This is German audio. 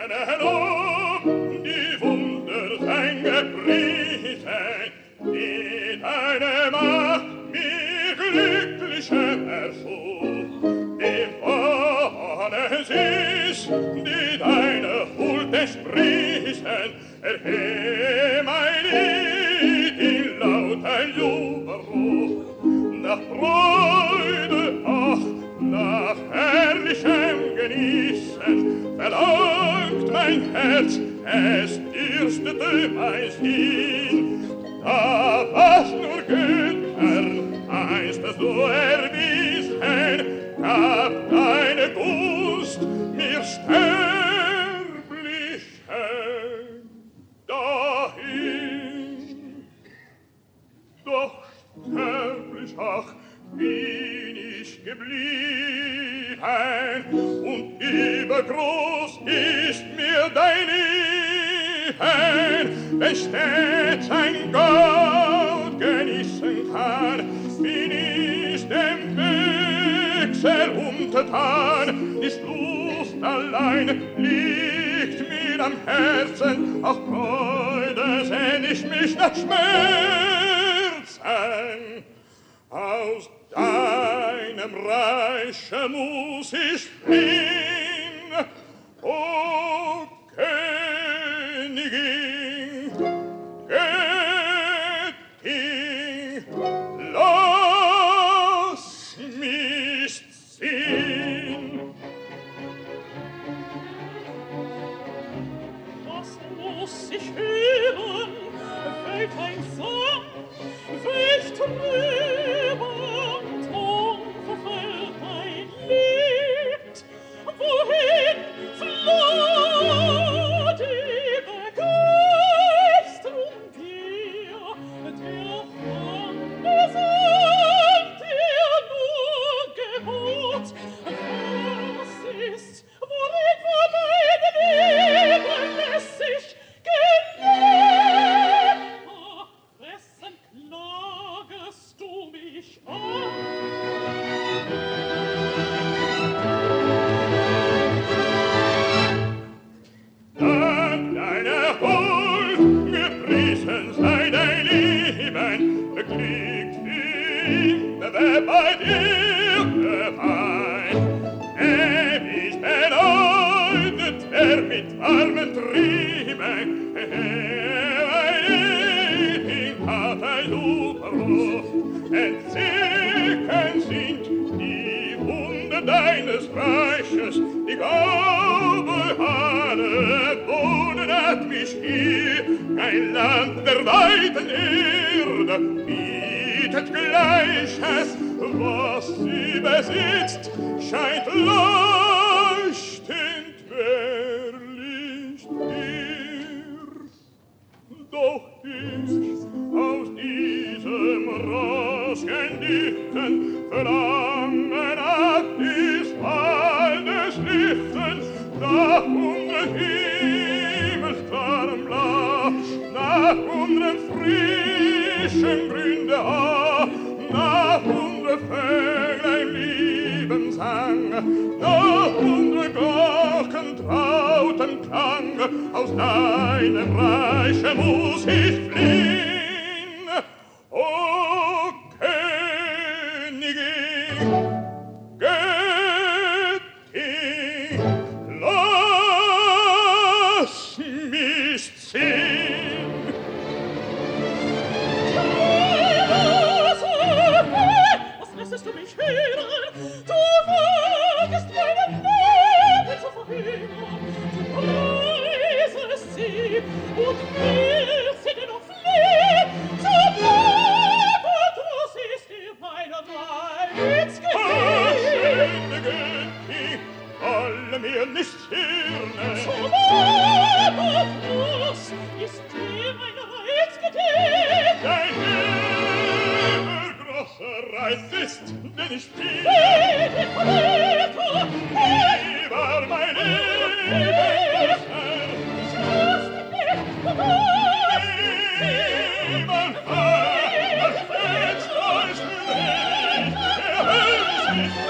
deine Lob, die Wunder sein gepriesen, die deine Macht mir glücklicher erschuf, dem Ohnes ist, die deine Huld entsprießen, erhebe mein Lied in lauter Jubelruf, nach Freude, ach, nach herrlichem Genießen, verlangt mein Herz, es dürstete mein Sinn. Da was nur Göttern einst so erwiesen, gab deine Gunst mir Sterblichen dahin. Doch sterblich, ach, bin ich geblieben, und übergroß ist mir dein Lieben, wenn stets ein Gott genießen kann, bin ich dem Wechsel untertan, die Lust allein liegt mir am Herzen, auch Freude sehn ich mich nach Schmerzen. Aus deinem Reiche muss ich fliehen, o Königin, Göttin, lass mich ziehen. Was muss ich hören? Welch ein Song, welch trüber Ton verfällt mein Lied? Wohin floh die Begeisterung dir, der Fremde sagt dir nur Gebot? Was ist, worin war meine Liebe lässig gelebt? Wessen klagest du mich an? Dank deiner Huld gepriesen sei dein Leben, bekriegt immer wer bei dir gefallen. Ewig bedeutet er mit warmen Trieben, in Vater Jubelruf, entzückend sind die Wunder deines Reiches, die Gabe alle wohnen hat mich hier, ein Land der weiten Erde bietet Gleiches, was sie besitzt, scheint leuchtend wehrlich dir. Doch ist aus diesem raschen Dichten Verlangen nach des Waldes Lichten, nach unseren Himmelsklaren Blau, nach unseren frischen Gründe Haar, nach unseren Vöglein Liebensang, nach unseren Glocken trauten Klang, aus deinem Reiche muss ich fliehen, o Königin, Göttin, lass mich ziehen. Was lässest du mich hören? Du wagst meinen Leben zu verhindern. Du preisest sie und willst sie dennoch fliehen. Zu Blut, was ist dir meine Reizgedicht? Schöne Göttin, alle mir nicht hirne. Zu Blut, was ist dir meine Reizgedicht? Dein übergroßer Reiz ist, denn ich bin. Wie war mein Leben, Niemand hat als Fenster ist für dich, der Himmel sich